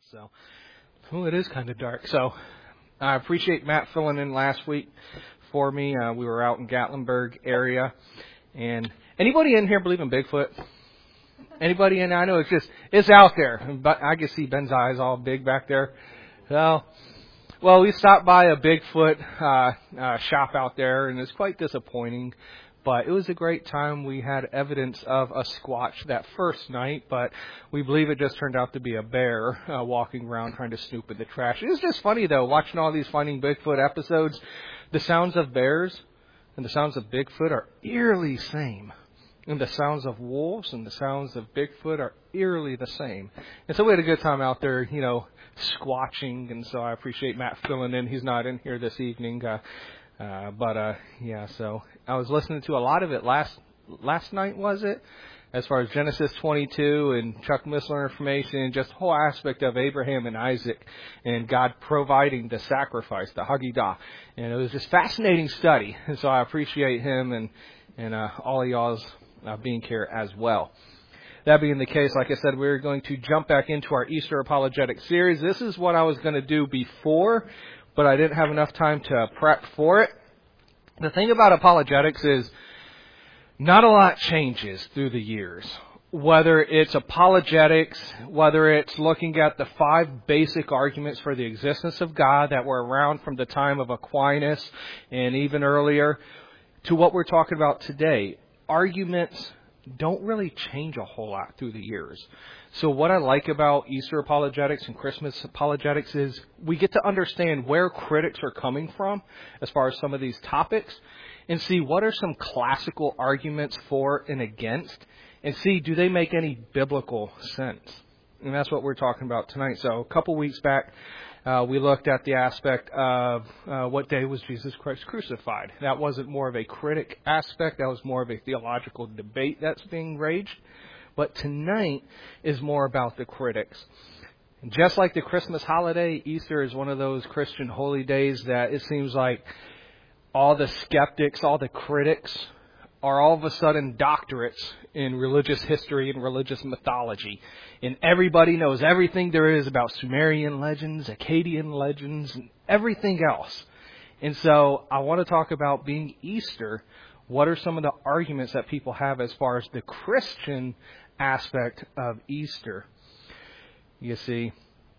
So, it is kind of dark. So, I appreciate Matt filling in last week for me. We were out in Gatlinburg area. And anybody in here believe in Bigfoot? Anybody in? I know it's out there. But I can see Ben's eyes all big back there. So, well, we stopped by a Bigfoot shop out there, and it's quite disappointing. But it was a great time. We had evidence of a squatch that first night, but we believe it just turned out to be a bear walking around trying to snoop in the trash. It was just funny, though, watching all these Finding Bigfoot episodes. The sounds of bears and the sounds of Bigfoot are eerily same. And the sounds of wolves and the sounds of Bigfoot are eerily the same. And so we had a good time out there, squatching. And so I appreciate Matt filling in. He's not in here this evening. So I was listening to a lot of it last night, was it? As far as Genesis 22 and Chuck Missler information and just the whole aspect of Abraham and Isaac and God providing the sacrifice, the Haggadah. And it was just fascinating study. And so I appreciate him and all of y'all's being here as well. That being the case, like I said, we're going to jump back into our Easter apologetic series. This is what I was going to do before, but I didn't have enough time to prep for it. The thing about apologetics is not a lot changes through the years. Whether it's apologetics, whether it's looking at the 5 basic arguments for the existence of God that were around from the time of Aquinas and even earlier, to what we're talking about today, arguments don't really change a whole lot through the years. So what I like about Easter apologetics and Christmas apologetics is we get to understand where critics are coming from as far as some of these topics and see what are some classical arguments for and against and see do they make any biblical sense. And that's what we're talking about tonight. So a couple weeks back, we looked at the aspect of what day was Jesus Christ crucified. That wasn't more of a critic aspect. That was more of a theological debate that's being raged. But tonight is more about the critics. And just like the Christmas holiday, Easter is one of those Christian holy days that it seems like all the skeptics, all the critics are all of a sudden doctorates in religious history and religious mythology. And everybody knows everything there is about Sumerian legends, Akkadian legends, and everything else. And so I want to talk about being Easter. What are some of the arguments that people have as far as the Christian aspect of Easter? You see,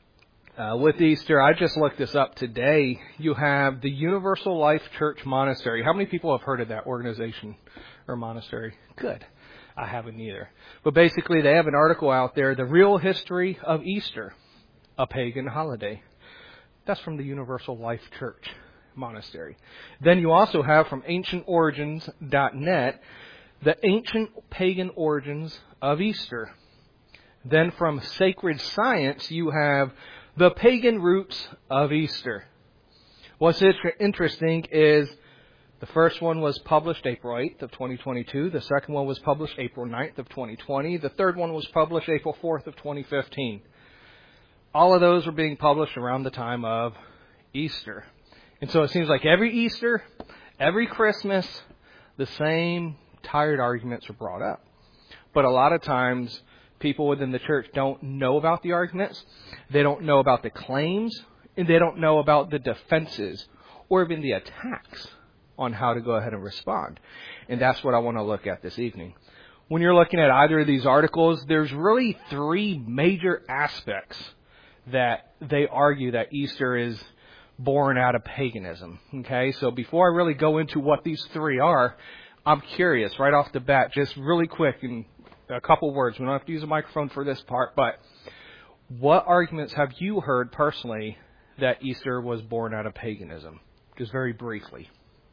with Easter, I just looked this up today. You have the Universal Life Church Monastery. How many people have heard of that organization or monastery? Good. I haven't either. But basically, they have an article out there, The Real History of Easter, a Pagan Holiday. That's from the Universal Life Church Monastery. Then you also have from ancientorigins.net, the ancient pagan origins of Easter. Then from Sacred Science, you have the pagan roots of Easter. What's interesting is the first one was published April 8th of 2022. The second one was published April 9th of 2020. The third one was published April 4th of 2015. All of those were being published around the time of Easter. And so it seems like every Easter, every Christmas, the same tired arguments are brought up. But a lot of times, people within the church don't know about the arguments, they don't know about the claims, and they don't know about the defenses or even the attacks on how to go ahead and respond. And that's what I want to look at this evening. When you're looking at either of these articles, there's really 3 major aspects that they argue that Easter is born out of paganism. Okay, so before I really go into what these 3 are, I'm curious right off the bat, just really quick in a couple words. We don't have to use a microphone for this part, but what arguments have you heard personally that Easter was born out of paganism? Just very briefly.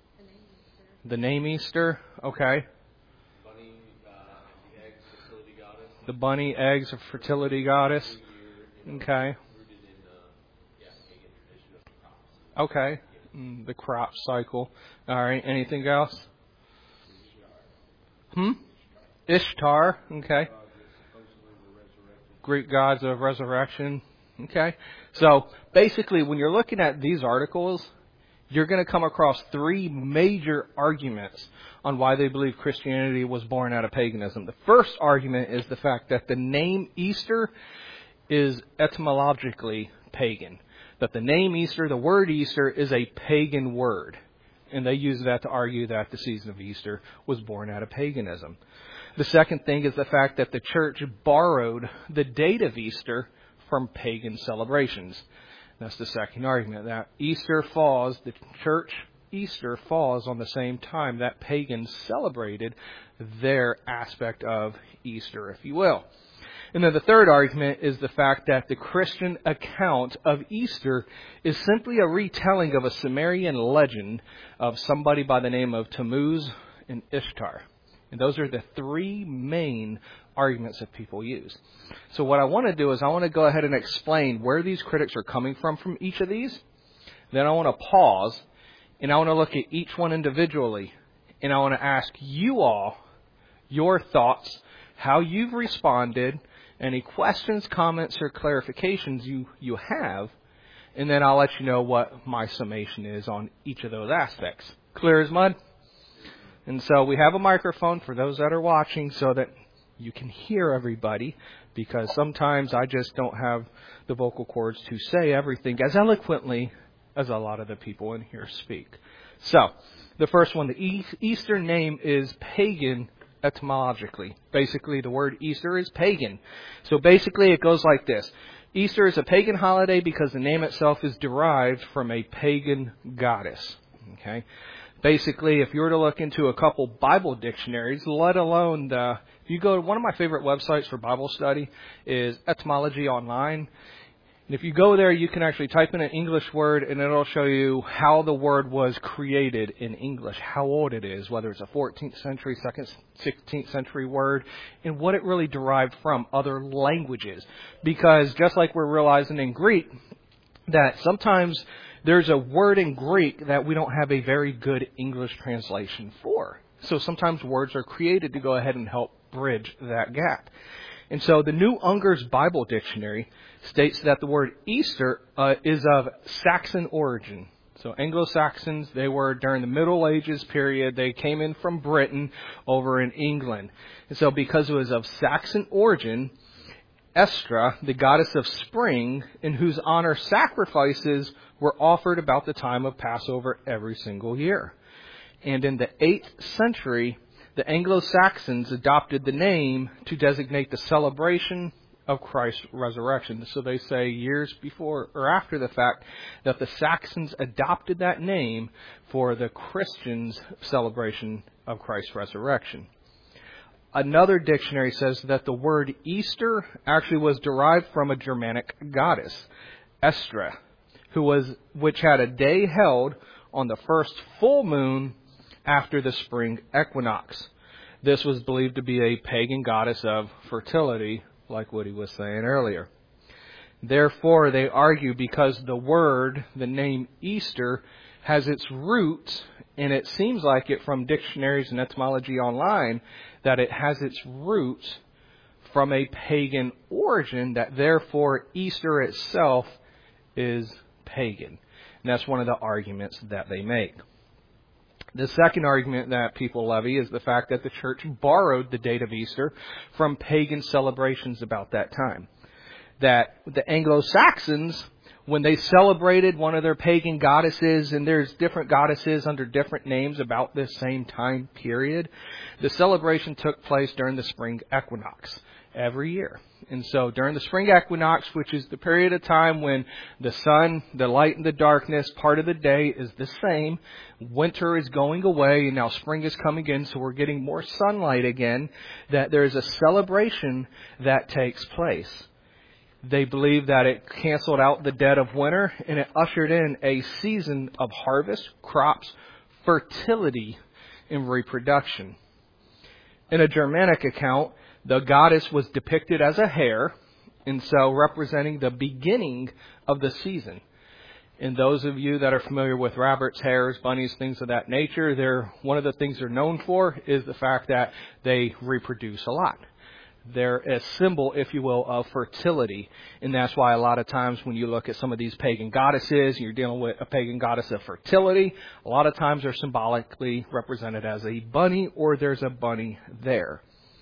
The name Easter, okay. Bunny, the eggs, fertility goddess. The bunny, eggs, of fertility goddess. Okay. Rooted in pagan tradition of crops. Okay. The crop cycle. All right. Anything else? Ishtar. Okay. Greek gods of resurrection. Okay. So basically, when you're looking at these articles, you're going to come across 3 major arguments on why they believe Christianity was born out of paganism. The first argument is the fact that the name Easter is etymologically pagan. That the name Easter, the word Easter, is a pagan word. And they use that to argue that the season of Easter was born out of paganism. The second thing is the fact that the church borrowed the date of Easter from pagan celebrations. That's the second argument, that the church Easter falls on the same time that pagans celebrated their aspect of Easter, if you will. And then the third argument is the fact that the Christian account of Easter is simply a retelling of a Sumerian legend of somebody by the name of Tammuz and Ishtar. And those are the three main arguments that people use. So what I want to do is I want to go ahead and explain where these critics are coming from each of these. Then I want to pause, and I want to look at each one individually. And I want to ask you all your thoughts, how you've responded, any questions, comments, or clarifications you have. And then I'll let you know what my summation is on each of those aspects. Clear as mud? And so we have a microphone for those that are watching so that you can hear everybody, because sometimes I just don't have the vocal cords to say everything as eloquently as a lot of the people in here speak. So, the first one, the Easter name is pagan etymologically. Basically, the word Easter is pagan. So basically, it goes like this. Easter is a pagan holiday because the name itself is derived from a pagan goddess. Okay? Basically, if you were to look into a couple Bible dictionaries, let alone if you go to one of my favorite websites for Bible study is Etymology Online. And if you go there, you can actually type in an English word, and it'll show you how the word was created in English, how old it is, whether it's a 14th century, 16th century word, and what it really derived from other languages. Because just like we're realizing in Greek, that sometimes there's a word in Greek that we don't have a very good English translation for. So sometimes words are created to go ahead and help bridge that gap. And so the New Unger's Bible Dictionary states that the word Easter is of Saxon origin. So Anglo-Saxons, they were during the Middle Ages period. They came in from Britain over in England. And so because it was of Saxon origin, Estra, the goddess of spring, in whose honor sacrifices were offered about the time of Passover every single year. And in the 8th century, the Anglo-Saxons adopted the name to designate the celebration of Christ's resurrection. So they say years before or after the fact that the Saxons adopted that name for the Christians' celebration of Christ's resurrection. Another dictionary says that the word Easter actually was derived from a Germanic goddess, Estra, which had a day held on the first full moon after the spring equinox. This was believed to be a pagan goddess of fertility, like Woody was saying earlier. Therefore, they argue because the name Easter, has its roots, and it seems like it from dictionaries and etymology online, that it has its roots from a pagan origin, that therefore Easter itself is pagan. And that's one of the arguments that they make. The second argument that people levy is the fact that the church borrowed the date of Easter from pagan celebrations about that time. That the Anglo-Saxons, when they celebrated one of their pagan goddesses, and there's different goddesses under different names about this same time period, the celebration took place during the spring equinox every year. And so during the spring equinox, which is the period of time when the sun, the light and the darkness, part of the day is the same, winter is going away and now spring is coming in, so we're getting more sunlight again, that there is a celebration that takes place. They believe that it canceled out the dead of winter and it ushered in a season of harvest, crops, fertility, and reproduction. In a Germanic account, the goddess was depicted as a hare, and so representing the beginning of the season. And those of you that are familiar with rabbits, hares, bunnies, things of that nature, one of the things they're known for is the fact that they reproduce a lot. They're a symbol, if you will, of fertility. And that's why a lot of times when you look at some of these pagan goddesses, and you're dealing with a pagan goddess of fertility, a lot of times they're symbolically represented as a bunny, or there's a bunny there.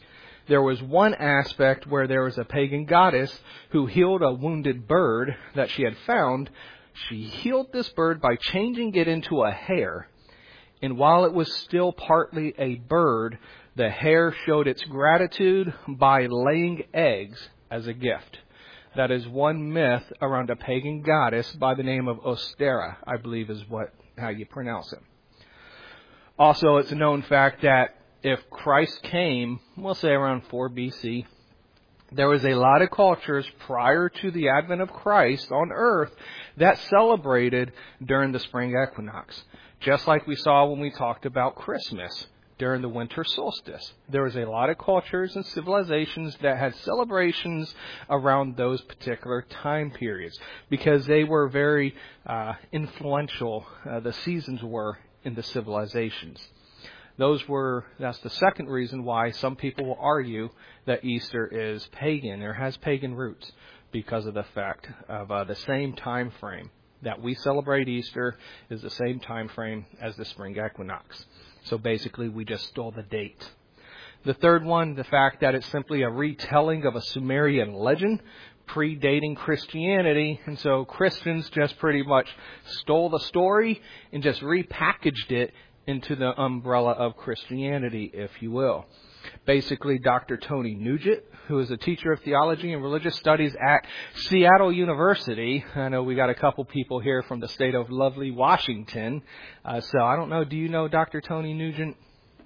There was one aspect where there was a pagan goddess who healed a wounded bird that she had found. She healed this bird by changing it into a hare. And while it was still partly a bird, the hare showed its gratitude by laying eggs as a gift. That is one myth around a pagan goddess by the name of Ostera, I believe is how you pronounce it. Also, it's a known fact that if Christ came, we'll say around 4 BC, there was a lot of cultures prior to the advent of Christ on earth that celebrated during the spring equinox. Just like we saw when we talked about Christmas during the winter solstice. There was a lot of cultures and civilizations that had celebrations around those particular time periods because they were very influential, the seasons were in the civilizations. That's the second reason why some people will argue that Easter is pagan or has pagan roots because of the fact of the same time frame that we celebrate Easter is the same time frame as the spring equinox. So basically we just stole the date. The third one, the fact that it's simply a retelling of a Sumerian legend predating Christianity, and so Christians just pretty much stole the story and just repackaged it into the umbrella of Christianity, if you will. Basically, Dr. Tony Nugent, who is a teacher of theology and religious studies at Seattle University. I know we got a couple people here from the state of lovely Washington. So I don't know, do you know Dr. Tony Nugent?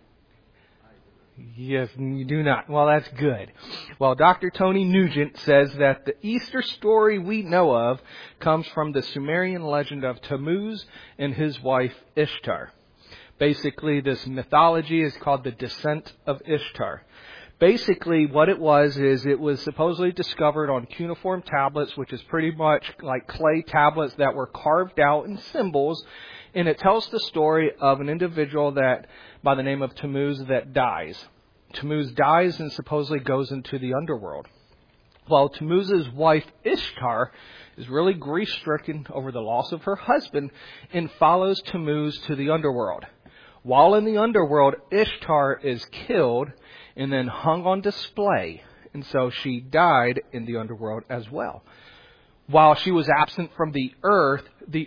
Yes, you do not. Well, that's good. Well, Dr. Tony Nugent says that the Easter story we know of comes from the Sumerian legend of Tammuz and his wife Ishtar. Basically, this mythology is called the Descent of Ishtar. Basically, what it was is it was supposedly discovered on cuneiform tablets, which is pretty much like clay tablets that were carved out in symbols. And it tells the story of an individual that, by the name of Tammuz, that dies. Tammuz dies and supposedly goes into the underworld. While Tammuz's wife Ishtar is really grief-stricken over the loss of her husband and follows Tammuz to the underworld. While in the underworld, Ishtar is killed and then hung on display. And so she died in the underworld as well. While she was absent from the earth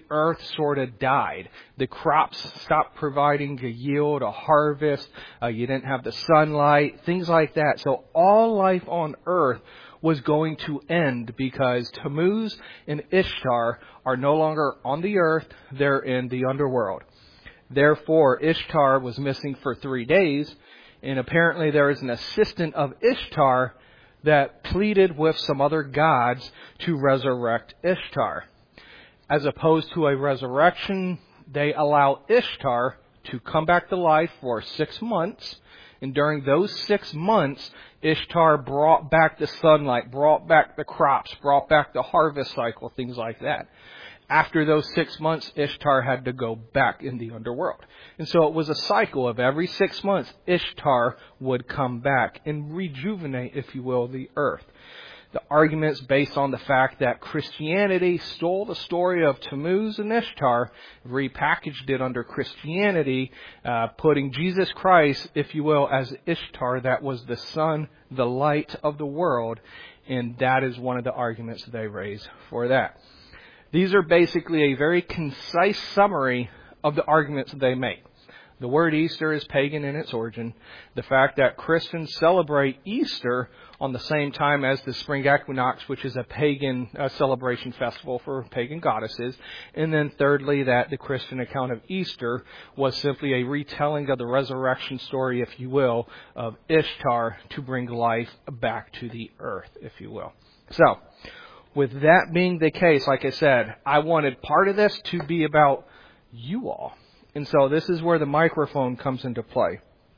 sort of died. The crops stopped providing a yield, a harvest. You didn't have the sunlight, things like that. So all life on earth was going to end because Tammuz and Ishtar are no longer on the earth. They're in the underworld. Therefore, Ishtar was missing for 3 days, and apparently there is an assistant of Ishtar that pleaded with some other gods to resurrect Ishtar. As opposed to a resurrection, they allow Ishtar to come back to life for 6 months, and during those 6 months, Ishtar brought back the sunlight, brought back the crops, brought back the harvest cycle, things like that. After those 6 months, Ishtar had to go back in the underworld. And so it was a cycle of every 6 months, Ishtar would come back and rejuvenate, if you will, the earth. The argument's based on the fact that Christianity stole the story of Tammuz and Ishtar, repackaged it under Christianity, putting Jesus Christ, if you will, as Ishtar, that was the sun, the light of the world. And that is one of the arguments they raise for that. These are basically a very concise summary of the arguments they make. The word Easter is pagan in its origin. The fact that Christians celebrate Easter on the same time as the spring equinox, which is a pagan celebration festival for pagan goddesses. And then thirdly, that the Christian account of Easter was simply a retelling of the resurrection story, if you will, of Ishtar to bring life back to the earth, if you will. So, with that being the case, like I said, I wanted part of this to be about you all. And so this is where the microphone comes into play.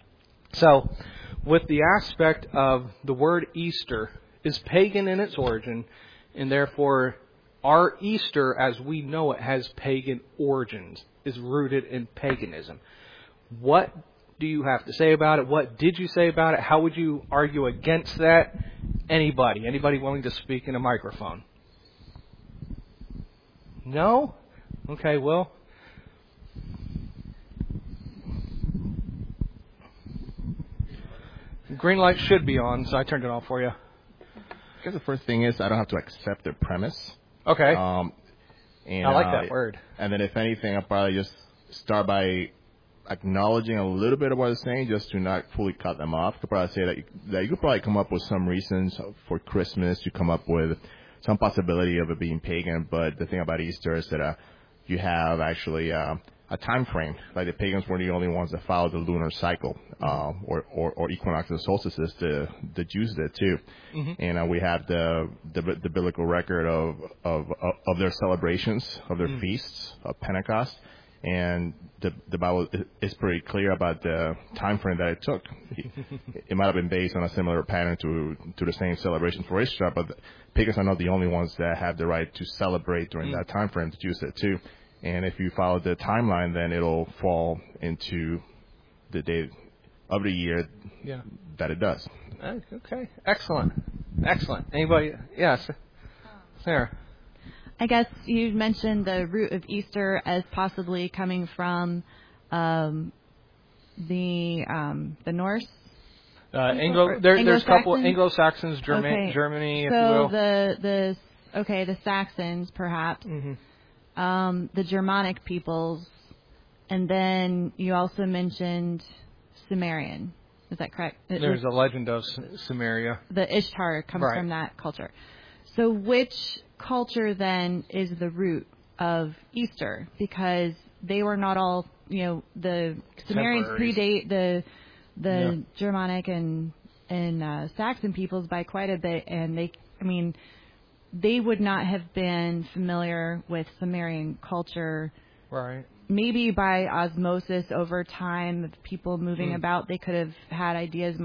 So, with the aspect of the word Easter is pagan in its origin, and therefore our Easter as we know it has pagan origins, is rooted in paganism. What do you have to say about it? What did you say about it? How would you argue against that? Anybody willing to speak in a microphone? No? Okay, Will? Green light should be on, so I turned it off for you. I guess the first thing is I don't have to accept their premise. Okay. And I like that word. And then if anything, I'll probably just start by acknowledging a little bit of what they're saying, just to not fully cut them off. Could probably say that you could probably come up with some reasons for Christmas. You come up with some possibility of it being pagan, but the thing about Easter is that you have actually a time frame. Like the pagans were the only ones that followed the lunar cycle, or equinox and solstices. The Jews did too, and we have the biblical record of their celebrations, of their feasts of Pentecost. And the Bible is pretty clear about the time frame that it took. It might have been based on a similar pattern to the same celebration for Israel, but the pagans are not the only ones that have the right to celebrate during that time frame. The Jews did too. And if you follow the timeline, then it'll fall into the day of the year that it does. Okay. Excellent. Anybody? Yes. Sarah. I guess you mentioned the root of Easter as possibly coming from the Norse. There's a couple Anglo-Saxons, Germany, if you will. So the Saxons perhaps, the Germanic peoples, and then you also mentioned Sumerian. Is that correct? There's a legend of Sumeria. The Ishtar comes from that culture. So which culture then is the root of Easter? Because they were not all, the Sumerians predate the Germanic and Saxon peoples by quite a bit, and they would not have been familiar with Sumerian culture. Right. Maybe by osmosis over time of people moving about, they could have had ideas,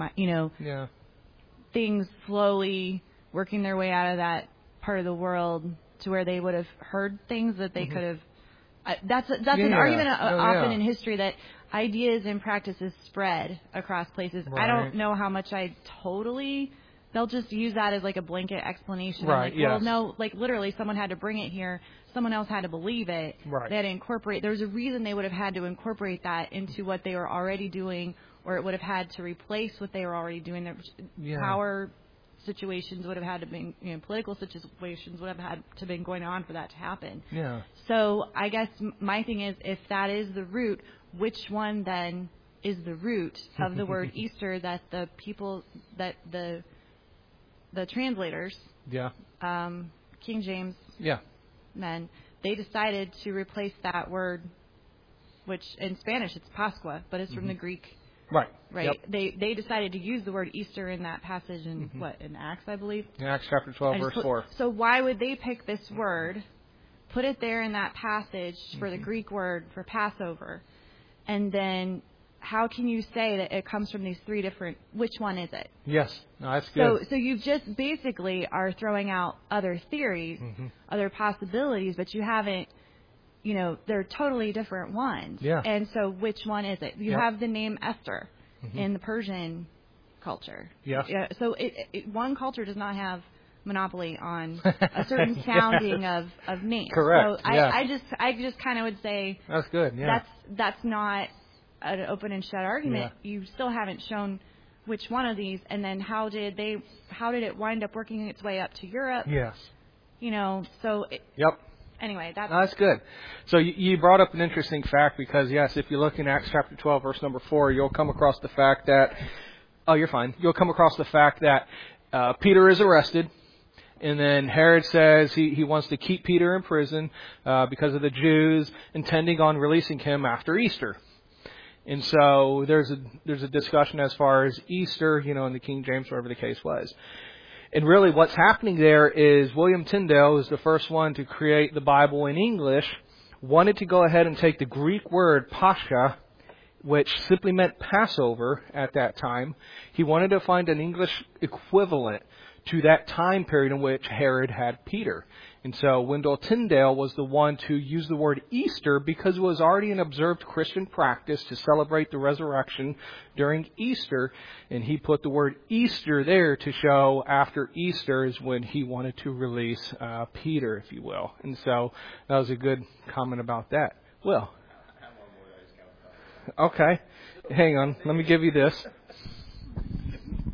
things slowly working their way out of that part of the world to where they would have heard things that they could have. That's an argument often in history, that ideas and practices spread across places. Right. I don't know how much they'll just use that as like a blanket explanation. Right. Well, no, literally someone had to bring it here. Someone else had to believe it. Right. They had to incorporate. There's a reason they would have had to incorporate that into what they were already doing, or it would have had to replace what they were already doing. Power situations would have had to be, political situations would have had to been going on for that to happen. Yeah. So I guess my thing is, if that is the root, which one then is the root of the word Easter that the people, that the translators, King James men, they decided to replace that word, which in Spanish it's Pascua, but it's from the Greek. Right. Right. Yep. They decided to use the word Easter in that passage in in Acts, I believe. In Acts chapter 12, verse 4. So why would they pick this word, put it there in that passage for the Greek word for Passover, and then how can you say that it comes from these three different? Which one is it? Yes. No, that's good. So you just basically are throwing out other theories, other possibilities, but you haven't. They're totally different ones. Yeah. And so which one is it? You have the name Esther in the Persian culture. Yeah. So one culture does not have monopoly on a certain sounding of names. Correct. So I just kind of would say that's good. Yeah. That's not an open and shut argument. Yeah. You still haven't shown which one of these, and then how did it wind up working its way up to Europe? Yes. So. Yep. Anyway, that's good. So you brought up an interesting fact, because, yes, if you look in Acts chapter 12, verse number 4, you'll come across the fact that, you're fine. You'll come across the fact that Peter is arrested, and then Herod says he wants to keep Peter in prison because of the Jews, intending on releasing him after Easter. And so there's a discussion as far as Easter, in the King James, wherever the case was. And really what's happening there is William Tyndale, who's the first one to create the Bible in English, wanted to go ahead and take the Greek word Pascha, which simply meant Passover at that time. He wanted to find an English equivalent to that time period in which Herod had Peter. And so Wendell Tyndale was the one to use the word Easter because it was already an observed Christian practice to celebrate the resurrection during Easter. And he put the word Easter there to show after Easter is when he wanted to release Peter, if you will. And so that was a good comment about that. Will. Okay. Hang on. Let me give you this.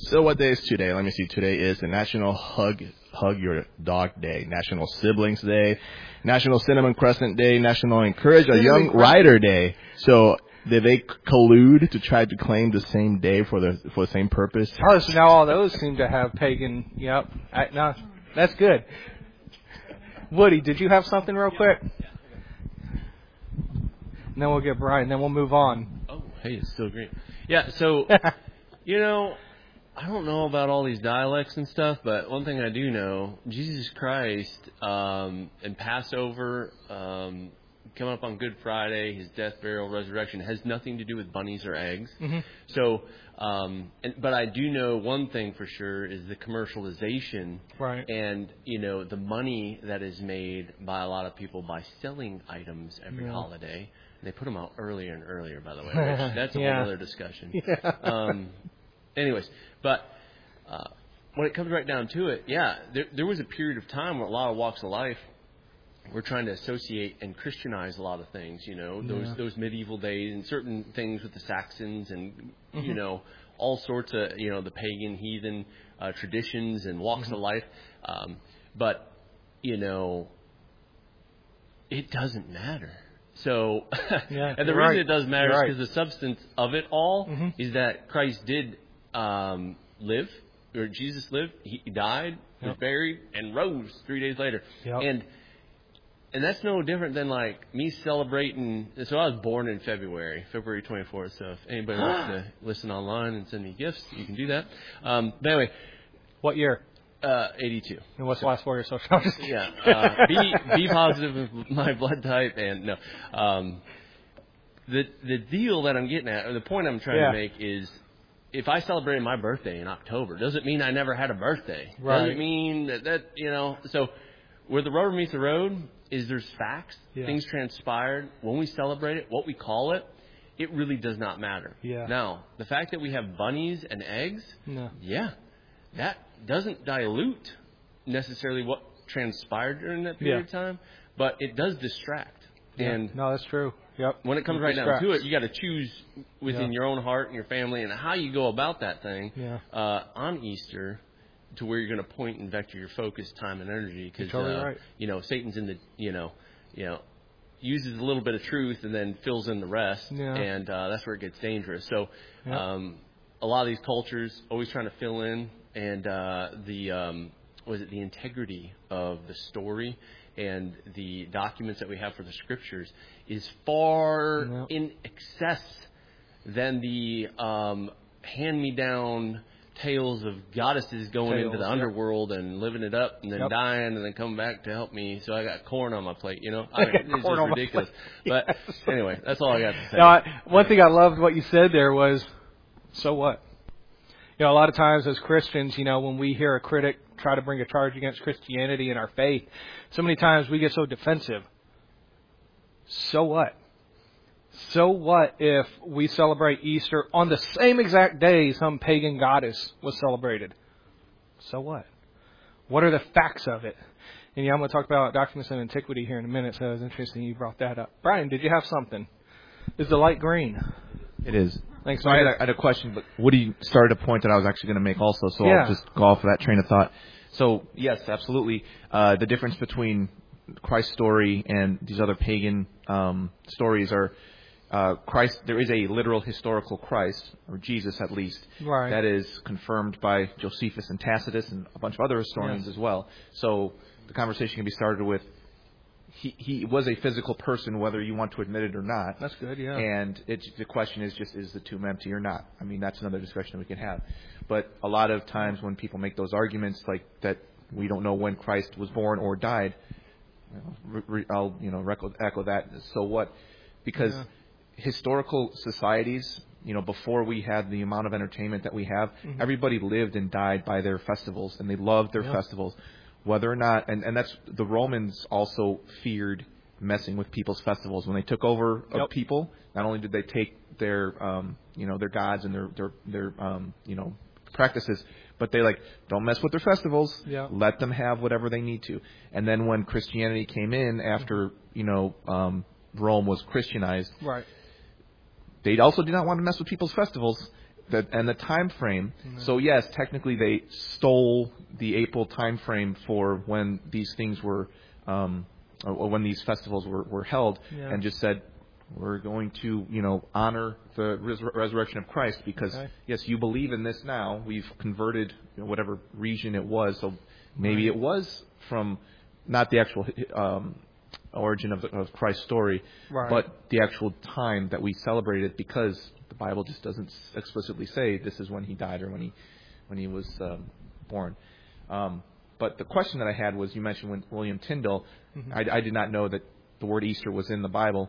So what day is today? Let me see. Today is the National Hug Your Dog Day, National Siblings Day, National Cinnamon Crescent Day, National Encourage a Young Rider Day. So did they collude to try to claim the same day for the same purpose? Oh, so now all those seem to have pagan. Yep. No, that's good. Woody, did you have something real quick? And then we'll get Brian. Then we'll move on. Oh, hey, it's still green. Yeah. So, I don't know about all these dialects and stuff, but one thing I do know, Jesus Christ and Passover, coming up on Good Friday, his death, burial, resurrection, has nothing to do with bunnies or eggs. Mm-hmm. So, but I do know one thing for sure is the commercialization, right? And the money that is made by a lot of people by selling items every holiday. And they put them out earlier and earlier, by the way. Which, that's a whole other discussion. Yeah. Anyways, but when it comes right down to it, there was a period of time where a lot of walks of life were trying to associate and Christianize a lot of things, those medieval days and certain things with the Saxons and, all sorts of, the pagan, heathen traditions and walks of life. But, it doesn't matter. So, and the reason it does matter is because the substance of it all is that Christ did live, or Jesus lived, he died, was buried, and rose 3 days later. Yep. And that's no different than like me celebrating. So I was born in February 24th. So if anybody wants to listen online and send me gifts, you can do that. But anyway, what year? 82. And what's the last 4 years? So B positive with my blood type, and no. The deal that I'm getting at, or the point I'm trying to make is, if I celebrated my birthday in October, doesn't mean I never had a birthday. Right. Doesn't mean that So where the rubber meets the road is there's facts, things transpired. When we celebrate it, what we call it, it really does not matter. Yeah. Now, the fact that we have bunnies and eggs, that doesn't dilute necessarily what transpired during that period of time, but it does distract. And no, that's true. Yep. When it comes right down to it, you got to choose within your own heart and your family and how you go about that thing on Easter, to where you're going to point and vector your focus, time, and energy. Because Satan's in the uses a little bit of truth and then fills in the rest, and that's where it gets dangerous. So a lot of these cultures always trying to fill in, and the integrity of the story and the documents that we have for the scriptures is far in excess than the hand-me-down tales of goddesses going into the underworld and living it up and then dying and then coming back to help me. So I got corn on my plate, it's just ridiculous. But anyway, that's all I got to say. Now, one thing I loved what you said there was, so what? A lot of times as Christians, when we hear a critic try to bring a charge against Christianity and our faith, so many times we get so defensive. So what? So what if we celebrate Easter on the same exact day some pagan goddess was celebrated? So what? What are the facts of it? And I'm going to talk about documents of antiquity here in a minute, so it was interesting you brought that up. Brian, did you have something? Is the light green? It is. Thanks. So I had a question, but Woody started a point that I was actually going to make also, so I'll just go off of that train of thought. So, yes, absolutely. The difference between Christ's story and these other pagan stories are Christ. There is a literal historical Christ, or Jesus at least, that is confirmed by Josephus and Tacitus and a bunch of other historians as well. So the conversation can be started with, he was a physical person, whether you want to admit it or not. That's good, yeah. And the question is just, is the tomb empty or not? I mean, that's another discussion we can have. But a lot of times when people make those arguments, like that we don't know when Christ was born or died, I'll echo that. So what? Because historical societies, before we had the amount of entertainment that we have, everybody lived and died by their festivals, and they loved their festivals. Whether or not, and that's, the Romans also feared messing with people's festivals. When they took over of people, not only did they take their, their gods and their practices, but they don't mess with their festivals. Yeah. Let them have whatever they need to. And then when Christianity came in after, Rome was Christianized, they also did not want to mess with people's festivals. And the time frame. So yes, technically they stole the April time frame for when these things were, when these festivals were held, and just said, we're going to, honor the resurrection of Christ because yes, you believe in this now. We've converted whatever region it was, so maybe it was from not the actual origin of Christ's story, but the actual time that we celebrated, because the Bible just doesn't explicitly say this is when he died or when he was born. But the question that I had was, you mentioned when William Tyndale. I did not know that the word Easter was in the Bible.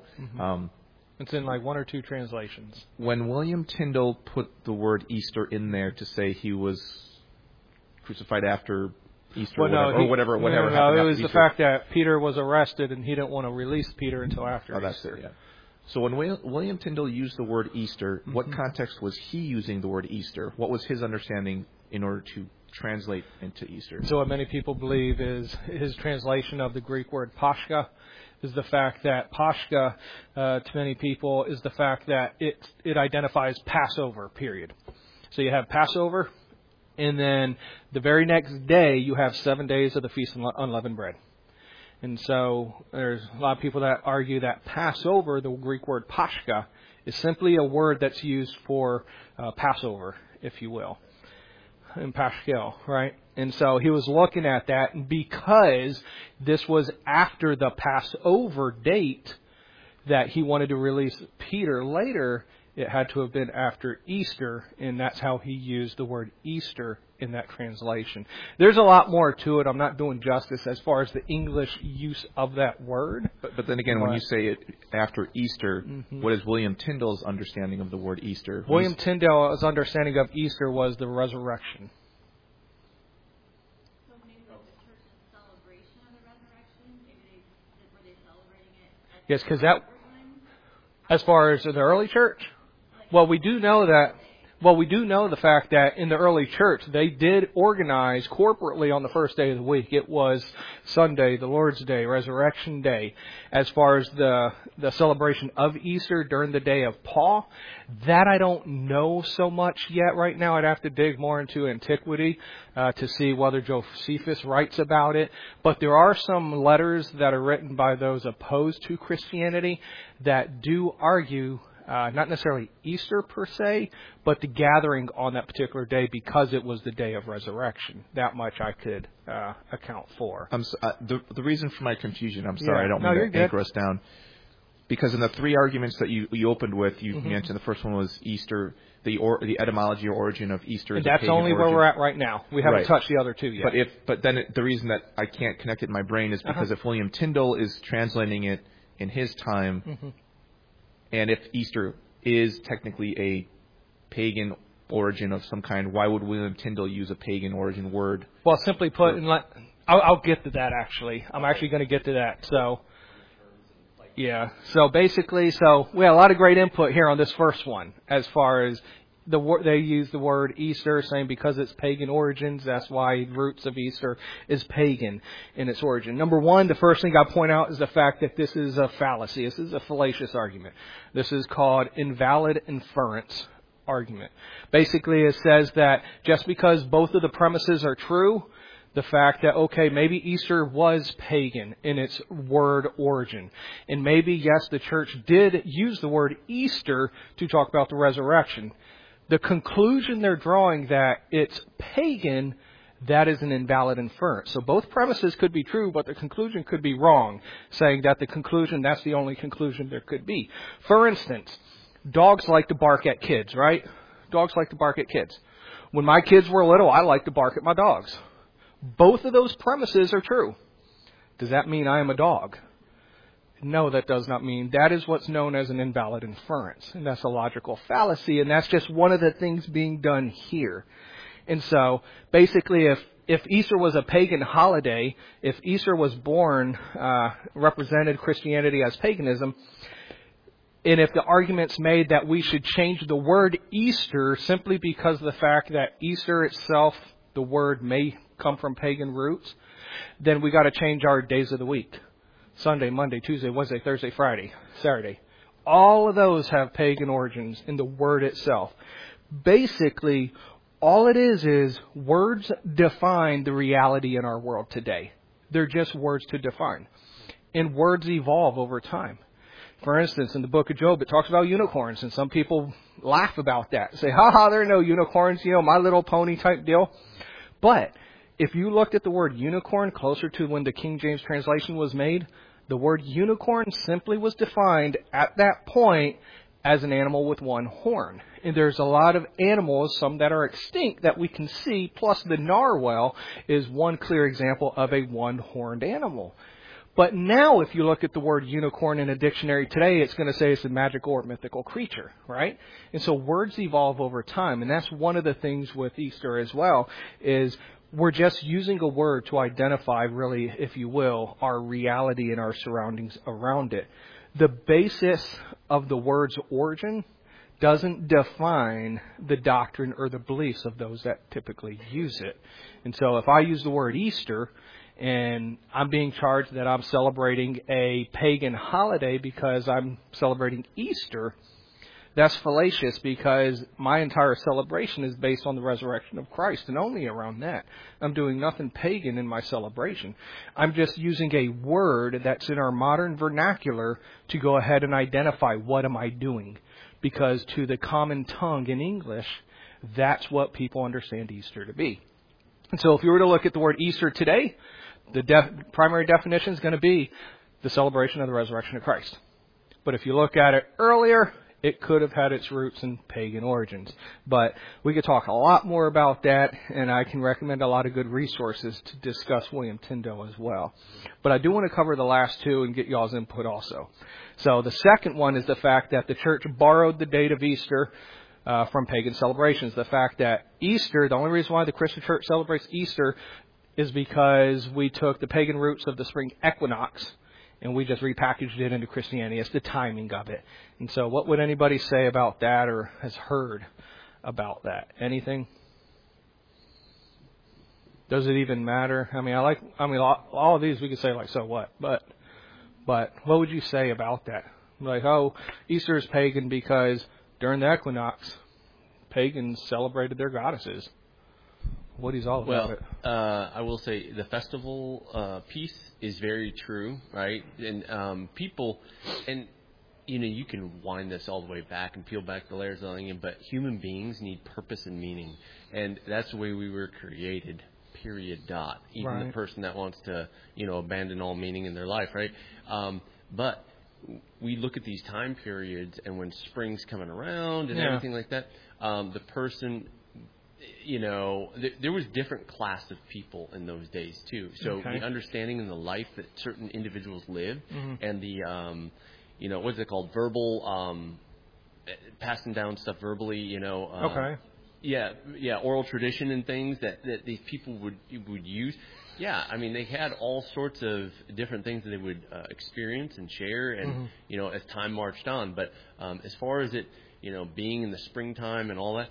It's in like one or two translations. When William Tyndale put the word Easter in there to say he was crucified after Easter, or whatever. No, it was Easter. The fact that Peter was arrested and he didn't want to release Peter until after Easter. That's it, yeah. So when William Tyndale used the word Easter, what context was he using the word Easter? What was his understanding in order to translate into Easter? So what many people believe is his translation of the Greek word Pascha is the fact that Pascha, to many people, is the fact that it identifies Passover, period. So you have Passover, and then the very next day you have 7 days of the Feast of Unleavened Bread. And so there's a lot of people that argue that Passover, the Greek word Pascha, is simply a word that's used for Passover, if you will, in Paschal, right? And so he was looking at that, and because this was after the Passover date that he wanted to release Peter later, it had to have been after Easter, and that's how he used the word Easter in that translation. There's a lot more to it. I'm not doing justice as far as the English use of that word. But then again, when you say it after Easter, what is William Tyndale's understanding of the word Easter? William Tyndale's understanding of Easter was the resurrection. So maybe the church's celebration of the resurrection? Were they celebrating it? Yes, because that, as far as the early church, well, we do know the fact that in the early church, they did organize corporately on the first day of the week. It was Sunday, the Lord's Day, Resurrection Day. As far as the celebration of Easter during the day of Paul, that I don't know so much yet right now. I'd have to dig more into antiquity to see whether Josephus writes about it. But there are some letters that are written by those opposed to Christianity that do argue not necessarily Easter per se, but the gathering on that particular day because it was the day of resurrection. That much I could account for. The reason for my confusion, I'm sorry, I don't mean to anchor us down. Because in the three arguments that you opened with, you mentioned the first one was Easter, the etymology or origin of Easter. And that's only where we're at right now. We haven't touched the other two yet. But then the reason that I can't connect it in my brain is because if William Tyndale is translating it in his time, and if Easter is technically a pagan origin of some kind, why would William Tyndale use a pagan origin word? Well, simply put, I'll get to that actually. I'm actually going to get to that. So, yeah. So basically, we had a lot of great input here on this first one as far as they use the word Easter, saying because it's pagan origins, that's why roots of Easter is pagan in its origin. Number one, the first thing I point out is the fact that this is a fallacy. This is a fallacious argument. This is called invalid inference argument. Basically, it says that just because both of the premises are true, the fact that, okay, maybe Easter was pagan in its word origin. And maybe, yes, the church did use the word Easter to talk about the resurrection. The conclusion they're drawing that it's pagan, that is an invalid inference. So both premises could be true, but the conclusion could be wrong, saying that the conclusion, that's the only conclusion there could be. For instance, dogs like to bark at kids, right? Dogs like to bark at kids. When my kids were little, I liked to bark at my dogs. Both of those premises are true. Does that mean I am a dog? No, that does not mean. That is what's known as an invalid inference. And that's a logical fallacy. And that's just one of the things being done here. And so, basically, if Easter was a pagan holiday, if Easter was born, represented Christianity as paganism, and if the argument's made that we should change the word Easter simply because of the fact that Easter itself, the word may come from pagan roots, then we got to change our days of the week. Sunday, Monday, Tuesday, Wednesday, Thursday, Friday, Saturday. All of those have pagan origins in the word itself. basically all it is words define the reality in our world today. They're just words to define. And words evolve over time. For instance, in the book of Job, it talks about unicorns, and some people laugh about that. Say, there are no unicorns, My Little Pony type deal. But if you looked at the word unicorn closer to when the King James translation was made, the word unicorn simply was defined at that point as an animal with one horn. And there's a lot of animals, some that are extinct, that we can see, plus the narwhal is one clear example of a one-horned animal. But now if you look at the word unicorn in a dictionary today, it's going to say it's a magical or mythical creature, right? And so words evolve over time, and that's one of the things with Easter as well, is we're just using a word to identify, really, if you will, our reality and our surroundings around it. The basis of the word's origin doesn't define the doctrine or the beliefs of those that typically use it. And so if I use the word Easter, and I'm being charged that I'm celebrating a pagan holiday because I'm celebrating Easter, that's fallacious, because my entire celebration is based on the resurrection of Christ and only around that. I'm doing nothing pagan in my celebration. I'm just using a word that's in our modern vernacular to go ahead and identify what am I doing. Because to the common tongue in English, that's what people understand Easter to be. And so if you were to look at the word Easter today, the primary definition is going to be the celebration of the resurrection of Christ. But if you look at it earlier, it could have had its roots in pagan origins. But we could talk a lot more about that, and I can recommend a lot of good resources to discuss William Tyndale as well. But I do want to cover the last two and get y'all's input also. So the second one is the fact that the church borrowed the date of Easter from pagan celebrations. The fact that Easter, the only reason why the Christian church celebrates Easter is because we took the pagan roots of the spring equinox and we just repackaged it into Christianity. It's the timing of it. And so what would anybody say about that or has heard about that? Anything? Does it even matter? All of these we could say like, so what? But what would you say about that? Like, Easter is pagan because during the equinox, pagans celebrated their goddesses. What is all about it? I will say the festival piece is very true, right? And people, and you can wind this all the way back and peel back the layers of the onion, but human beings need purpose and meaning, and that's the way we were created. Period. Dot. Even right. The person that wants to, abandon all meaning in their life, right? But we look at these time periods, and when spring's coming around and everything like that, the person. There was different class of people in those days too. So the understanding and the life that certain individuals lived, and the, what's it called, verbal, passing down stuff verbally, oral tradition and things that these people would use. Yeah, I mean, they had all sorts of different things that they would experience and share, and as time marched on. But as far as it. Being in the springtime and all that,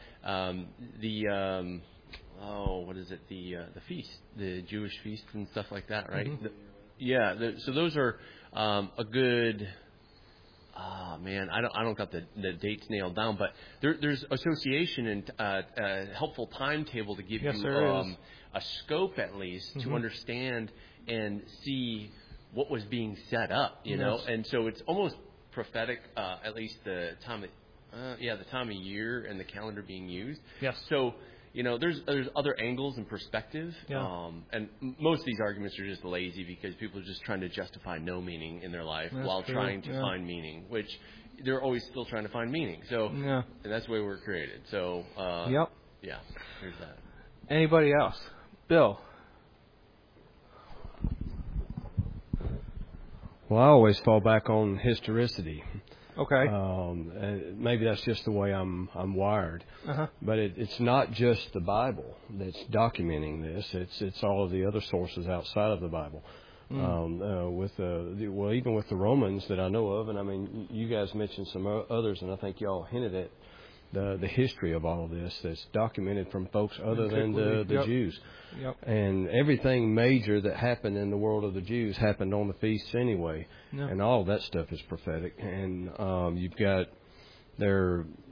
what is it? The feast, the Jewish feast and stuff like that, right? So those are a good. Man, I don't got the dates nailed down, but there's association and a helpful timetable to give you a scope at least to understand and see what was being set up, and so it's almost prophetic, at least the time the time of year and the calendar being used. Yes. So, there's other angles and perspective. Yeah. And most of these arguments are just lazy because people are just trying to justify no meaning in their life while trying to find meaning, which they're always still trying to find meaning. So, and that's the way we're created. So, yeah, there's that. Anybody else? Bill? Well, I always fall back on historicity. Okay. Maybe that's just the way I'm wired. But it's not just the Bible that's documenting this. It's all of the other sources outside of the Bible. Even with the Romans that I know of, and I mean, you guys mentioned some others, and I think y'all hinted at the history of all of this that's documented from folks other than the Jews. Yep. And everything major that happened in the world of the Jews happened on the feasts anyway. Yep. And all of that stuff is prophetic. And you've got their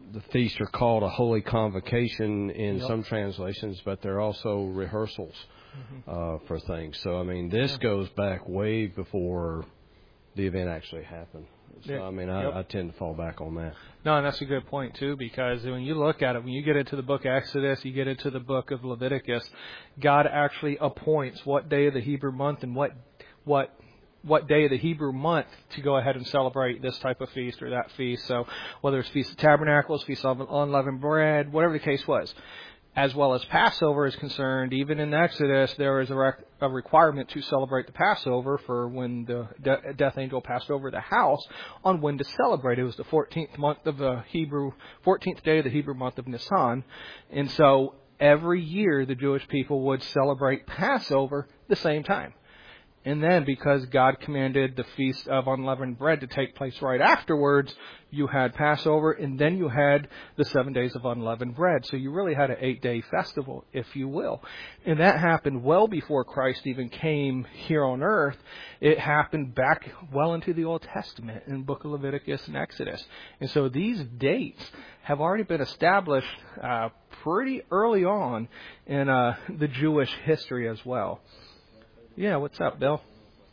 the feasts are called a holy convocation in some translations, but they're also rehearsals for things. So, I mean, this goes back way before the event actually happened. So, I mean, I tend to fall back on that. No, and that's a good point, too, because when you look at it, when you get into the book of Exodus, you get into the book of Leviticus, God actually appoints what day of the Hebrew month and what day of the Hebrew month to go ahead and celebrate this type of feast or that feast. So whether it's Feast of Tabernacles, Feast of Unleavened Bread, whatever the case was. As well as Passover is concerned, even in Exodus, there is a requirement to celebrate the Passover for when the death angel passed over the house on when to celebrate. It was the 14th day of the Hebrew month of Nisan. And so every year the Jewish people would celebrate Passover the same time. And then because God commanded the Feast of Unleavened Bread to take place right afterwards, you had Passover, and then you had the 7 days of Unleavened Bread. So you really had an 8-day festival, if you will. And that happened well before Christ even came here on earth. It happened back well into the Old Testament in the book of Leviticus and Exodus. And so these dates have already been established pretty early on in the Jewish history as well. Yeah, what's up, Bill?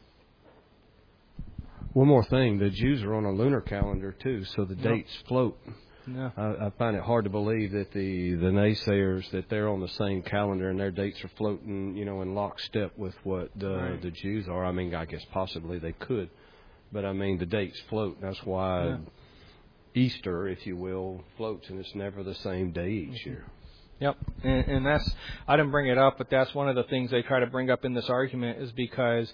One more thing. The Jews are on a lunar calendar, too, so the dates float. Yeah. I find it hard to believe that the naysayers, that they're on the same calendar and their dates are floating, in lockstep with what the Jews are. I mean, I guess possibly they could. But, I mean, the dates float. That's why Easter, if you will, floats, and it's never the same day each year. Yep, and that's, I didn't bring it up, but that's one of the things they try to bring up in this argument is because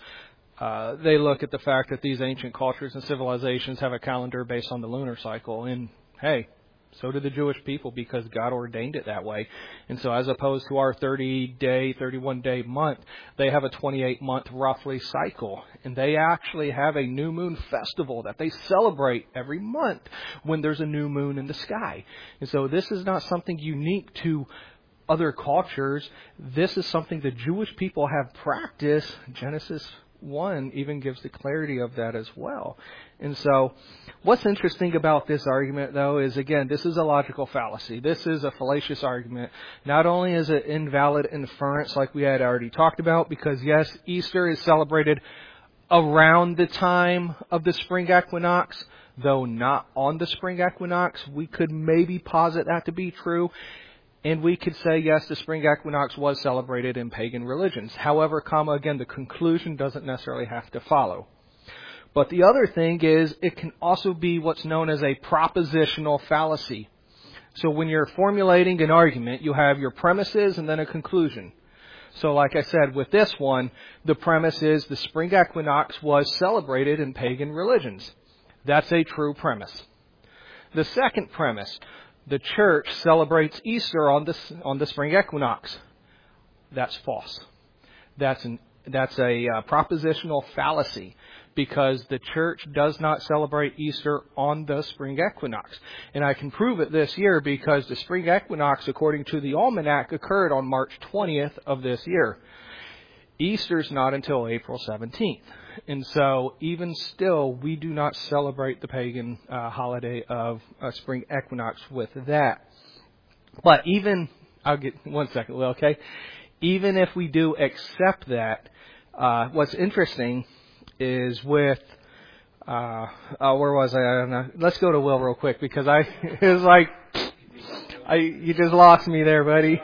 they look at the fact that these ancient cultures and civilizations have a calendar based on the lunar cycle. And, hey, so do the Jewish people because God ordained it that way. And so as opposed to our 30-day, 31-day month, they have a 28-month roughly cycle. And they actually have a new moon festival that they celebrate every month when there's a new moon in the sky. And so this is not something unique to other cultures. This is something the Jewish people have practiced. Genesis 1 even gives the clarity of that as well. And so what's interesting about this argument, though, is, again, this is a logical fallacy. This is a fallacious argument. Not only is it invalid inference like we had already talked about, because, yes, Easter is celebrated around the time of the spring equinox, though not on the spring equinox. We could maybe posit that to be true. And we could say, yes, the spring equinox was celebrated in pagan religions. However, again, the conclusion doesn't necessarily have to follow. But the other thing is it can also be what's known as a propositional fallacy. So when you're formulating an argument, you have your premises and then a conclusion. So like I said, with this one, the premise is the spring equinox was celebrated in pagan religions. That's a true premise. The second premise, the church celebrates Easter on the spring equinox. That's false. That's a propositional fallacy because the church does not celebrate Easter on the spring equinox. And I can prove it this year because the spring equinox, according to the almanac, occurred on March 20th of this year. Easter's not until April 17th. And so even still, we do not celebrate the pagan holiday of spring equinox with that. But even, I'll get 1 second, Will, okay? Even if we do accept that, what's interesting is with, where was I? I don't know. Let's go to Will real quick because it was like, you just lost me there, buddy.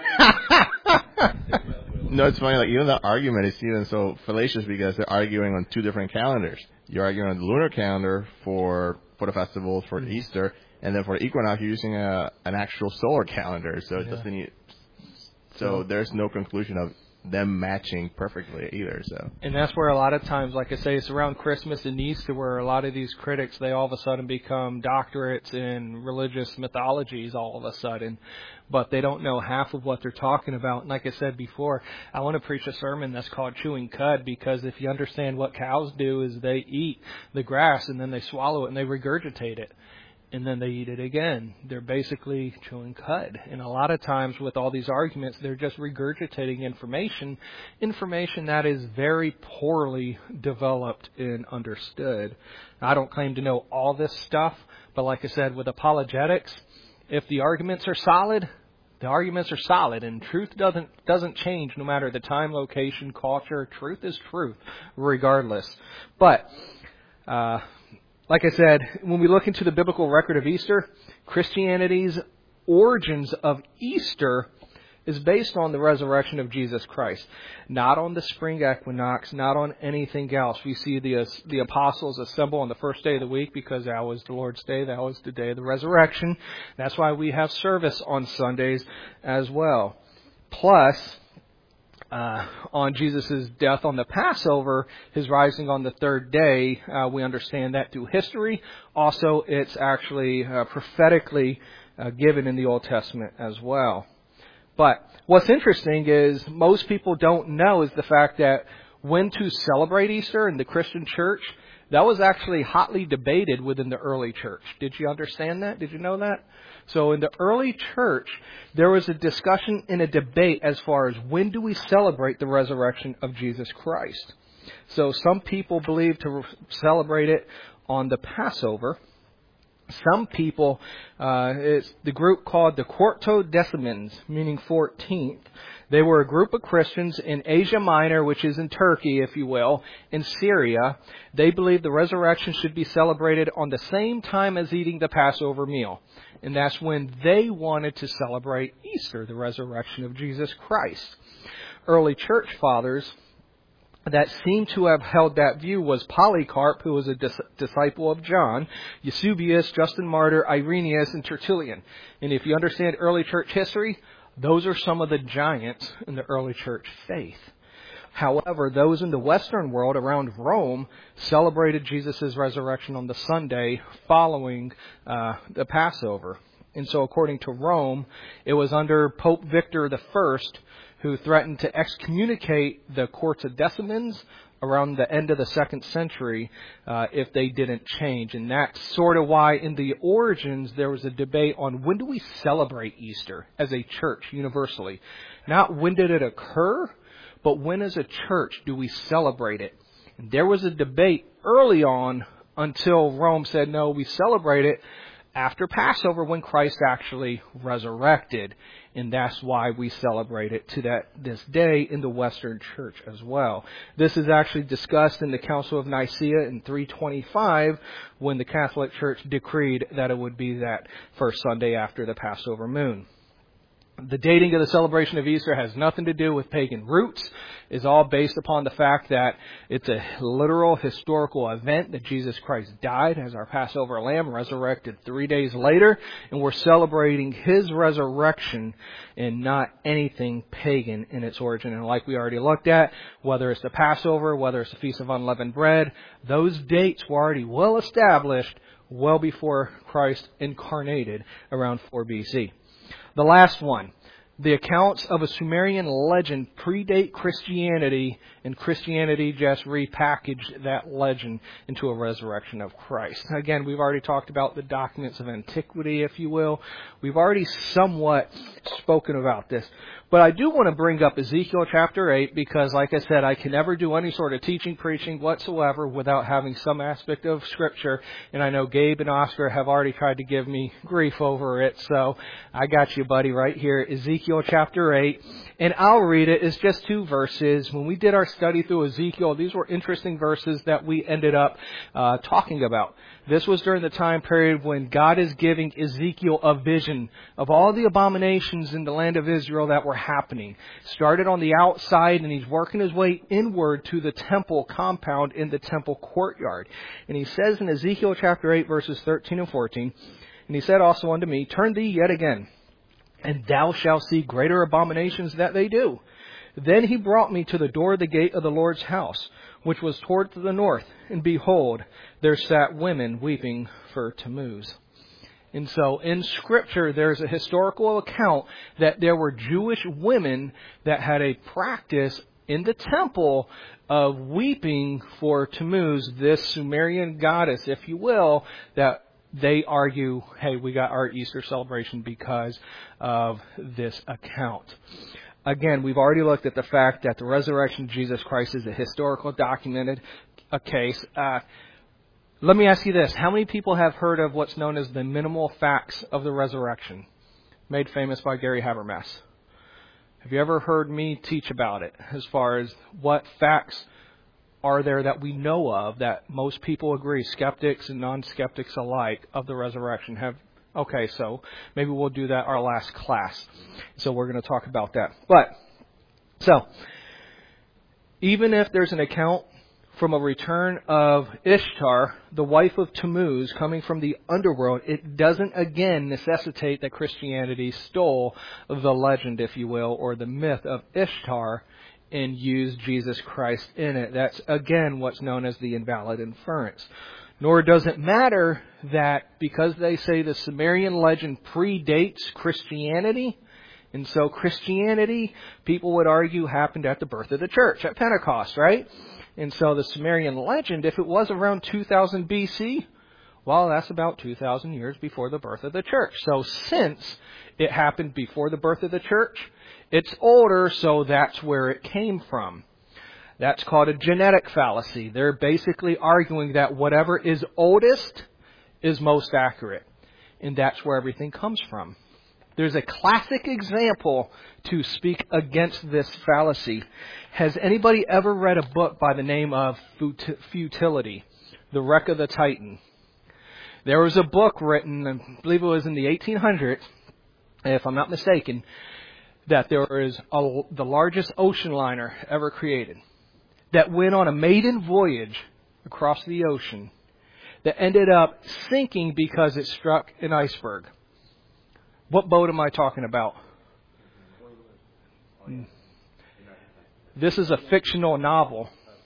No, it's funny. Like even the argument is even so fallacious because they're arguing on two different calendars. You're arguing on the lunar calendar for the festivals for Easter, and then for the equinox, you're using an actual solar calendar. So it doesn't. So there's no conclusion of them matching perfectly either. So. And that's where a lot of times, like I say, it's around Christmas and Easter where a lot of these critics, they all of a sudden become doctorates in religious mythologies all of a sudden. But they don't know half of what they're talking about. And like I said before, I want to preach a sermon that's called Chewing Cud because if you understand what cows do is they eat the grass and then they swallow it and they regurgitate it. And then they eat it again. They're basically chewing cud. And a lot of times with all these arguments, they're just regurgitating information that is very poorly developed and understood. I don't claim to know all this stuff, but like I said, with apologetics, If the arguments are solid, the arguments are solid, and truth doesn't change no matter the time, location, culture. Truth is truth, regardless. But like I said, when we look into the biblical record of Easter, Christianity's origins of Easter is based on the resurrection of Jesus Christ, not on the spring equinox, not on anything else. We see the apostles assemble on the first day of the week because that was the Lord's Day, that was the day of the resurrection. That's why we have service on Sundays as well. Plus, on Jesus' death on the Passover, his rising on the third day, we understand that through history. Also, it's actually prophetically given in the Old Testament as well. But what's interesting is most people don't know is the fact that when to celebrate Easter in the Christian church, that was actually hotly debated within the early church. Did you understand that? Did you know that? So in the early church, there was a discussion and a debate as far as when do we celebrate the resurrection of Jesus Christ. So some people believe to celebrate it on the Passover. Some people, it's the group called the Quartodecimans, meaning 14th. They were a group of Christians in Asia Minor, which is in Turkey, if you will, in Syria. They believed the resurrection should be celebrated on the same time as eating the Passover meal. And that's when they wanted to celebrate Easter, the resurrection of Jesus Christ. Early church fathers that seem to have held that view was Polycarp, who was a disciple of John, Eusebius, Justin Martyr, Irenaeus, and Tertullian. And if you understand early church history, those are some of the giants in the early church faith. However, those in the Western world around Rome celebrated Jesus' resurrection on the Sunday following the Passover. And so according to Rome, it was under Pope Victor I who threatened to excommunicate the Quartodecimans around the end of the 2nd century if they didn't change. And that's sort of why in the origins there was a debate on when do we celebrate Easter as a church universally. Not when did it occur, but when as a church do we celebrate it. And there was a debate early on until Rome said, no, we celebrate it after Passover when Christ actually resurrected. And that's why we celebrate it to this day in the Western Church as well. This is actually discussed in the Council of Nicaea in 325 when the Catholic Church decreed that it would be that first Sunday after the Passover moon. The dating of the celebration of Easter has nothing to do with pagan roots. It's all based upon the fact that it's a literal historical event that Jesus Christ died as our Passover lamb, resurrected 3 days later, and we're celebrating his resurrection and not anything pagan in its origin. And like we already looked at, whether it's the Passover, whether it's the Feast of Unleavened Bread, those dates were already well established well before Christ incarnated around 4 BC. The last one, the accounts of a Sumerian legend predate Christianity, and Christianity just repackaged that legend into a resurrection of Christ. Again, we've already talked about the documents of antiquity, if you will. We've already somewhat spoken about this. But I do want to bring up Ezekiel chapter 8 because, like I said, I can never do any sort of teaching, preaching whatsoever without having some aspect of Scripture. And I know Gabe and Oscar have already tried to give me grief over it. So I got you, buddy, right here. Ezekiel chapter 8. And I'll read it. It's just 2 verses. When we did our study through Ezekiel, these were interesting verses that we ended up talking about. This was during the time period when God is giving Ezekiel a vision of all the abominations in the land of Israel that were happening. Started on the outside, and he's working his way inward to the temple compound in the temple courtyard. And he says in Ezekiel chapter 8, verses 13 and 14, and he said also unto me, turn thee yet again, and thou shalt see greater abominations that they do. Then he brought me to the door of the gate of the Lord's house, which was toward the north, and behold, there sat women weeping for Tammuz. And so in Scripture, there's a historical account that there were Jewish women that had a practice in the temple of weeping for Tammuz, this Sumerian goddess, if you will, that they argue, hey, we got our Easter celebration because of this account. Again, we've already looked at the fact that the resurrection of Jesus Christ is a historical documented case. Let me ask you this. How many people have heard of what's known as the minimal facts of the resurrection, made famous by Gary Habermas? Have you ever heard me teach about it as far as what facts are there that we know of that most people agree, skeptics and non-skeptics alike, of the resurrection? Okay, so maybe we'll do that our last class. So we're going to talk about that. So, even if there's an account from a return of Ishtar, the wife of Tammuz, coming from the underworld, it doesn't again necessitate that Christianity stole the legend, if you will, or the myth of Ishtar and used Jesus Christ in it. That's again what's known as the invalid inference. Nor does it matter that because they say the Sumerian legend predates Christianity, and so Christianity, people would argue, happened at the birth of the church, at Pentecost, right? And so the Sumerian legend, if it was around 2000 BC, well, that's about 2,000 years before the birth of the church. So since it happened before the birth of the church, it's older, so that's where it came from. That's called a genetic fallacy. They're basically arguing that whatever is oldest is most accurate. And that's where everything comes from. There's a classic example to speak against this fallacy. Has anybody ever read a book by the name of Futility, The Wreck of the Titan? There was a book written, I believe it was in the 1800s, if I'm not mistaken, that there is the largest ocean liner ever created that went on a maiden voyage across the ocean that ended up sinking because it struck an iceberg. What boat am I talking about? This is a fictional novel.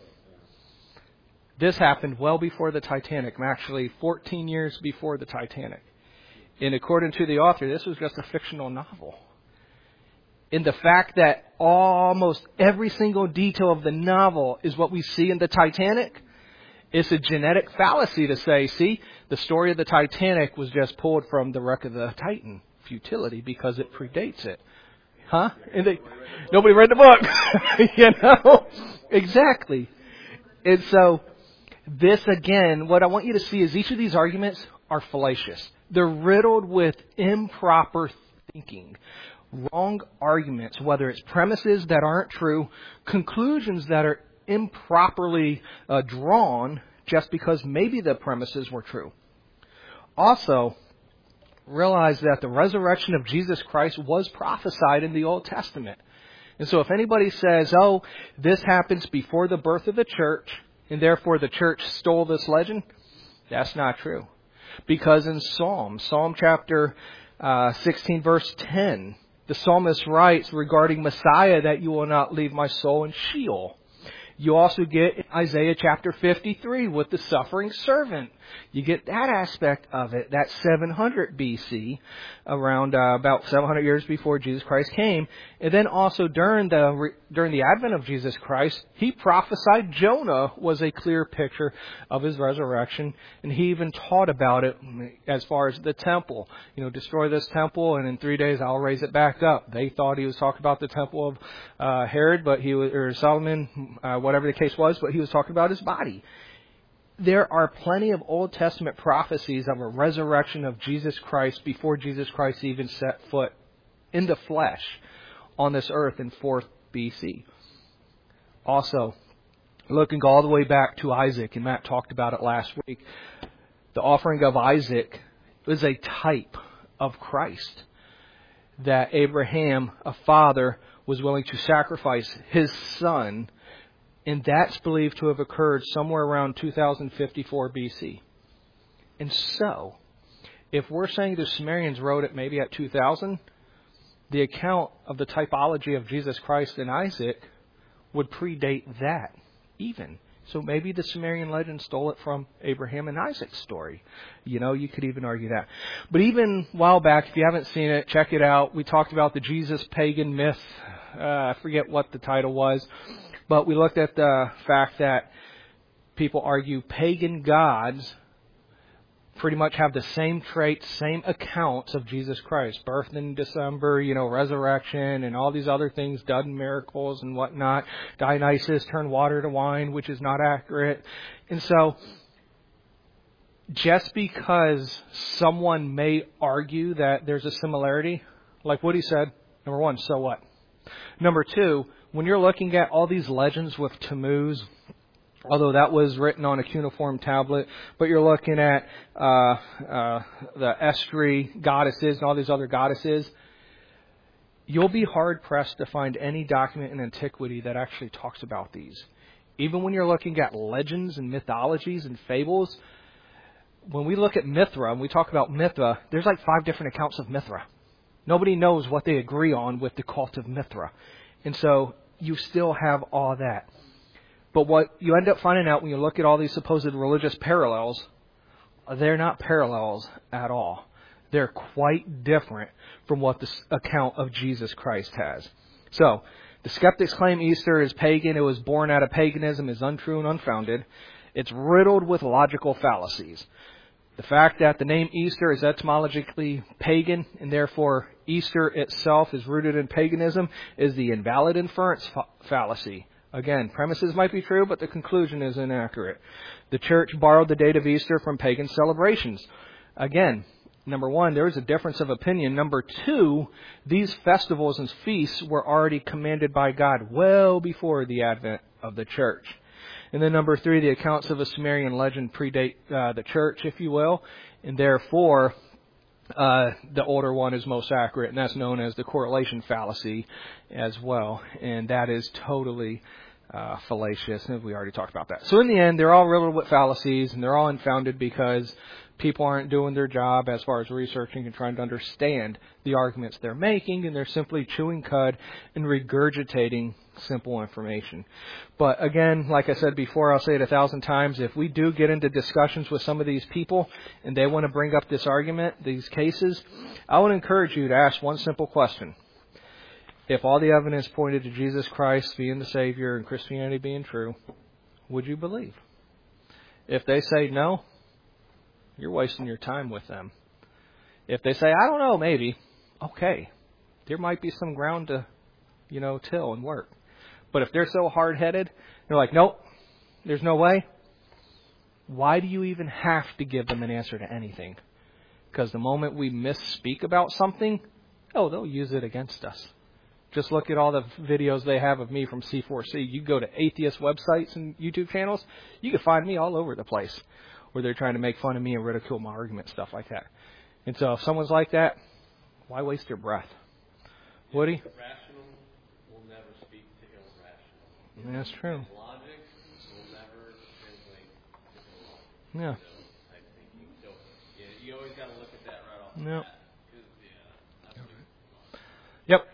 This happened well before the Titanic, actually 14 years before the Titanic. And according to the author, this was just a fictional novel. In the fact that almost every single detail of the novel is what we see in the Titanic, it's a genetic fallacy to say, see, the story of the Titanic was just pulled from the Wreck of the Titan. Futility, because it predates it. Huh? And nobody read the book. You know? Exactly. And so, this again, what I want you to see is each of these arguments are fallacious. They're riddled with improper thinking. Wrong arguments, whether it's premises that aren't true, conclusions that are improperly drawn just because maybe the premises were true. Also, realize that the resurrection of Jesus Christ was prophesied in the Old Testament. And so if anybody says, oh, this happens before the birth of the church, and therefore the church stole this legend, that's not true. Because in Psalm chapter 16, verse 10, the psalmist writes regarding Messiah that you will not leave my soul in Sheol. You also get Isaiah chapter 53 with the suffering servant. You get that aspect of it. That's 700 BC, around about 700 years before Jesus Christ came. And then also during the advent of Jesus Christ, he prophesied Jonah was a clear picture of his resurrection. And he even taught about it as far as the temple. You know, destroy this temple and in 3 days I'll raise it back up. They thought he was talking about the temple of Herod, but or Solomon, whatever the case was, but he was talking about his body. There are plenty of Old Testament prophecies of a resurrection of Jesus Christ before Jesus Christ even set foot in the flesh on this earth in 4th BC. Also, looking all the way back to Isaac, and Matt talked about it last week, the offering of Isaac was a type of Christ. That Abraham, a father, was willing to sacrifice his son. And that's believed to have occurred somewhere around 2054 BC. And so, if we're saying the Sumerians wrote it maybe at 2000, the account of the typology of Jesus Christ and Isaac would predate that even. So maybe the Sumerian legend stole it from Abraham and Isaac's story. You know, you could even argue that. But even a while back, if you haven't seen it, check it out. We talked about the Jesus pagan myth. I forget what the title was. But we looked at the fact that people argue pagan gods pretty much have the same traits, same accounts of Jesus Christ. Birth in December, you know, resurrection, and all these other things, done miracles and whatnot. Dionysus turned water to wine, which is not accurate. And so, just because someone may argue that there's a similarity, like Woody said, number one, so what? Number two, when you're looking at all these legends with Tammuz, although that was written on a cuneiform tablet, but you're looking at the Estri goddesses and all these other goddesses, you'll be hard-pressed to find any document in antiquity that actually talks about these. Even when you're looking at legends and mythologies and fables, when we look at Mithra and we talk about Mithra, there's like 5 different accounts of Mithra. Nobody knows what they agree on with the cult of Mithra. And so you still have all that. But what you end up finding out when you look at all these supposed religious parallels, they're not parallels at all. They're quite different from what the account of Jesus Christ has. So, the skeptics claim Easter is pagan, it was born out of paganism, is untrue and unfounded. It's riddled with logical fallacies. The fact that the name Easter is etymologically pagan, and therefore Easter itself is rooted in paganism, is the invalid inference fallacy. Again, premises might be true, but the conclusion is inaccurate. The church borrowed the date of Easter from pagan celebrations. Again, number one, there is a difference of opinion. Number two, these festivals and feasts were already commanded by God well before the advent of the church. And then number three, the accounts of a Sumerian legend predate the church, if you will, and therefore the older one is most accurate, and that's known as the correlation fallacy as well. And that is totally fallacious, and we already talked about that. So in the end, they're all riddled with fallacies, and they're all unfounded because people aren't doing their job as far as researching and trying to understand the arguments they're making, and they're simply chewing cud and regurgitating simple information. But again, like I said before, I'll say it 1,000 times, if we do get into discussions with some of these people and they want to bring up this argument, these cases, I would encourage you to ask one simple question. If all the evidence pointed to Jesus Christ being the Savior and Christianity being true, would you believe? If they say no, you're wasting your time with them. If they say, I don't know, maybe, okay, there might be some ground to, till and work. But if they're so hard-headed, they're like, nope, there's no way. Why do you even have to give them an answer to anything? Because the moment we misspeak about something, they'll use it against us. Just look at all the videos they have of me from C4C. You go to atheist websites and YouTube channels, you can find me all over the place where they're trying to make fun of me and ridicule my argument, stuff like that. And so if someone's like that, why waste your breath? Woody? Rational will never speak to irrational. That's true. Logic will never translate to illogical. Yeah. Type thinking. So, you always got to look at that right off the Yep. bat. Yep.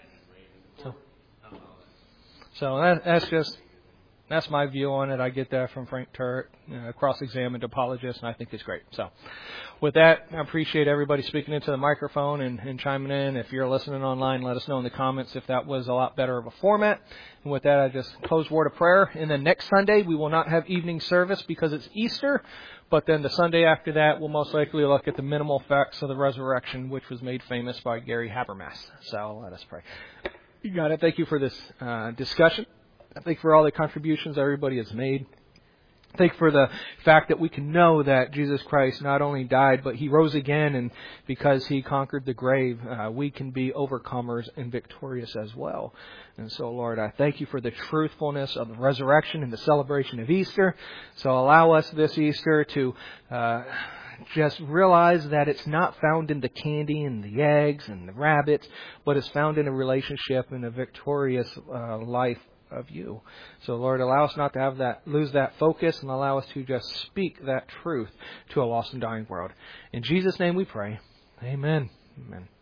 So that's my view on it. I get that from Frank Turret, cross-examined apologist, and I think it's great. So with that, I appreciate everybody speaking into the microphone and chiming in. If you're listening online, let us know in the comments if that was a lot better of a format. And with that, I just close word of prayer. And then next Sunday, we will not have evening service because it's Easter. But then the Sunday after that, we'll most likely look at the minimal facts of the resurrection, which was made famous by Gary Habermas. So let us pray. You got it. Thank you for this discussion. I thank you for all the contributions everybody has made. Thank you for the fact that we can know that Jesus Christ not only died, but He rose again, and because He conquered the grave, we can be overcomers and victorious as well. And so, Lord, I thank You for the truthfulness of the resurrection and the celebration of Easter. So allow us this Easter to just realize that it's not found in the candy and the eggs and the rabbits, but it's found in a relationship and a victorious life of You. So, Lord, allow us not to lose that focus, and allow us to just speak that truth to a lost and dying world. In Jesus' name we pray. Amen. Amen.